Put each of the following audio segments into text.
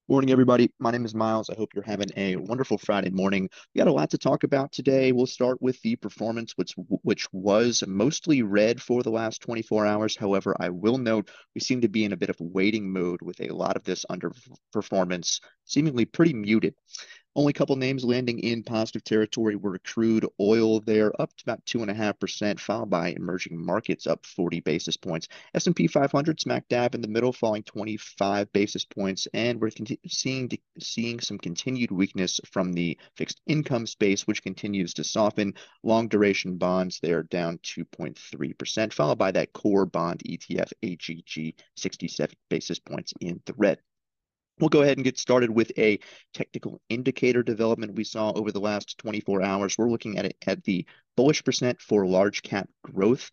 Morning, everybody. My name is Miles. I hope you're having a wonderful Friday morning. We got a lot to talk about today. We'll start with the performance, which was mostly red for the last 24 hours. However, I will note we seem to be in a bit of waiting mode with a lot of this underperformance seemingly pretty muted. Only a couple names landing in positive territory were crude oil there, up to about 2.5%, followed by emerging markets up 40 basis points. S&P 500 smack dab in the middle, falling 25 basis points, and we're seeing some continued weakness from the fixed income space, which continues to soften. Long duration bonds there down 2.3%, followed by that core bond ETF AGG 67 basis points in the red. We'll go ahead and get started with a technical indicator development we saw over the last 24 hours. We're looking at it at the bullish percent for large cap growth,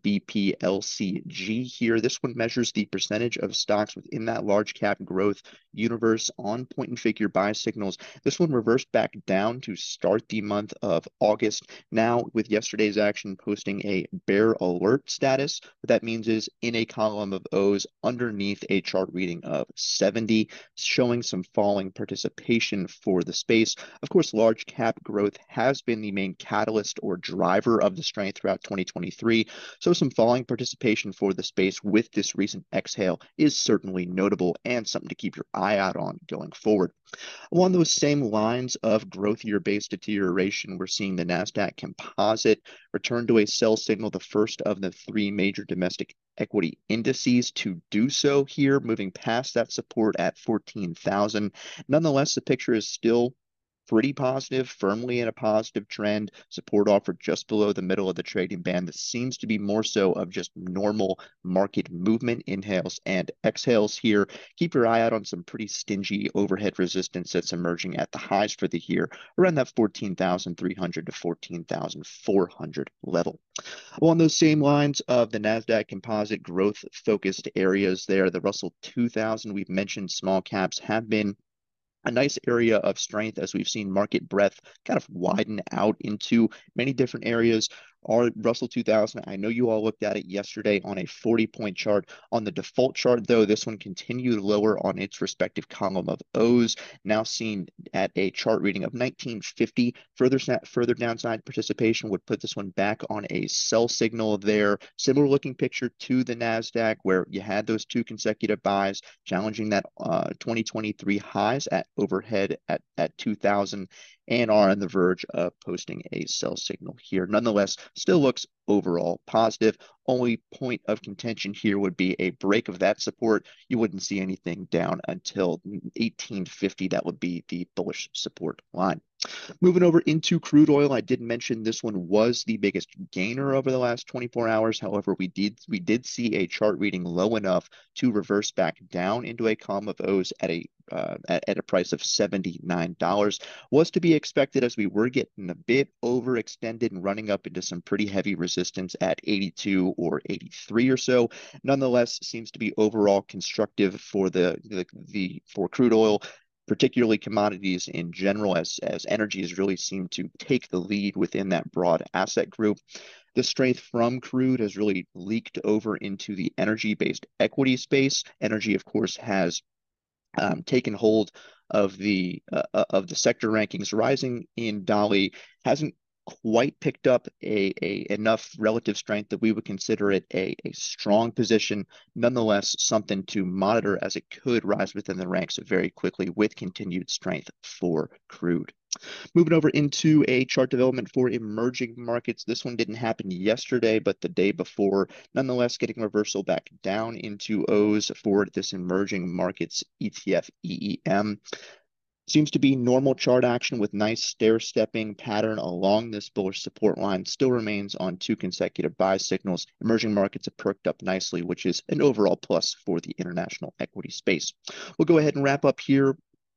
BPLCG here. This one measures the percentage of stocks within that large cap growth universe on point and figure buy signals. This one reversed back down to start the month of August. Now, with yesterday's action posting a bear alert status, what that means is in a column of O's underneath a chart reading of 70, showing some falling participation for the space. Of course, large cap growth has been the main catalyst or driver of the strength throughout 2023. So some falling participation for the space with this recent exhale is certainly notable and something to keep your eye out on going forward. Along those same lines of growthier-based deterioration, we're seeing the Nasdaq Composite return to a sell signal, the first of the three major domestic equity indices to do so here, moving past that support at 14,000. Nonetheless, the picture is still pretty positive, firmly in a positive trend. Support offered just below the middle of the trading band. This seems to be more so of just normal market movement, inhales and exhales here. Keep your eye out on some pretty stingy overhead resistance that's emerging at the highs for the year, around that 14,300 to 14,400 level. Along those same lines of the NASDAQ composite growth focused areas there, the Russell 2000, we've mentioned small caps have been a nice area of strength as we've seen market breadth kind of widen out into many different areas. Our Russell 2000, I know you all looked at it yesterday on a 40-point chart. On the default chart, though, this one continued lower on its respective column of O's, now seen at a chart reading of 1950. Further downside participation would put this one back on a sell signal there. Similar looking picture to the NASDAQ, where you had those two consecutive buys challenging that 2023 highs at overhead at 2000 and are on the verge of posting a sell signal here. Nonetheless, still looks overall positive. Only point of contention here would be a break of that support. You wouldn't see anything down until 1850. That would be the bullish support line. Moving over into crude oil, I did mention this one was the biggest gainer over the last 24 hours. However, we did see a chart reading low enough to reverse back down into a column of O's at a price of $79. Was to be expected as we were getting a bit overextended and running up into some pretty heavy resistance at 82 or 83 or so. Nonetheless, seems to be overall constructive for for crude oil, particularly commodities in general, as energy has really seemed to take the lead within that broad asset group. The strength from crude has really leaked over into the energy-based equity space. Energy, of course, has taken hold of the sector rankings, rising in Dolly hasn't quite picked up a enough relative strength that we would consider it a strong position. Nonetheless, something to monitor as it could rise within the ranks very quickly with continued strength for crude. Moving over into a chart development for emerging markets. This one didn't happen yesterday, but the day before. Nonetheless, getting reversal back down into O's for this emerging markets ETF EEM. Seems to be normal chart action with nice stair-stepping pattern along this bullish support line. Still remains on two consecutive buy signals. Emerging markets have perked up nicely, which is an overall plus for the international equity space. We'll go ahead and wrap up here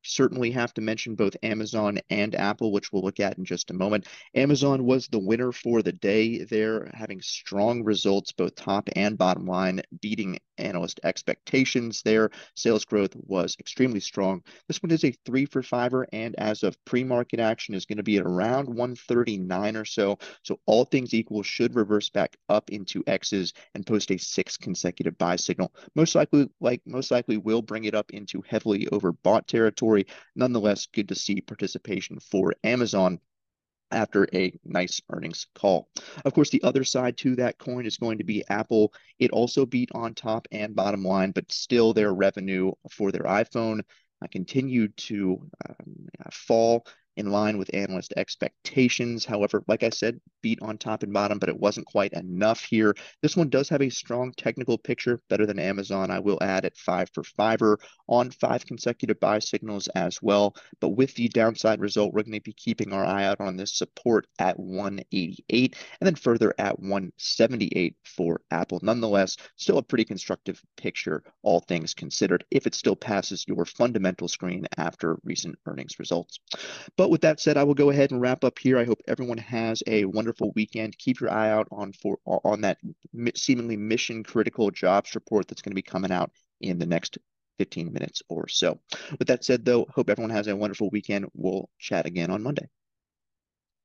certainly have to mention both Amazon and Apple, which we'll look at in just a moment. Amazon was the winner for the day there, having strong results, both top and bottom line, beating analyst expectations there. Sales growth was extremely strong. This one is a three for fiver, and as of pre-market action, is going to be at around 139 or so. So all things equal, should reverse back up into X's and post a sixth consecutive buy signal. Most likely will bring it up into heavily overbought territory. Nonetheless, good to see participation for Amazon after a nice earnings call. Of course, the other side to that coin is going to be Apple. It also beat on top and bottom line, but still their revenue for their iPhone continued to fall in line with analyst expectations. However, like I said, beat on top and bottom, but it wasn't quite enough here. This one does have a strong technical picture, better than Amazon, I will add, at five for fiver on five consecutive buy signals as well. But with the downside result, we're going to be keeping our eye out on this support at 188 and then further at 178 for Apple. Nonetheless, still a pretty constructive picture, all things considered, if it still passes your fundamental screen after recent earnings results. But with that said, I will go ahead and wrap up here. I hope everyone has a wonderful weekend. Keep your eye out on that seemingly mission critical jobs report that's going to be coming out in the next 15 minutes or so. With that said, though, hope everyone has a wonderful weekend. We'll chat again on Monday.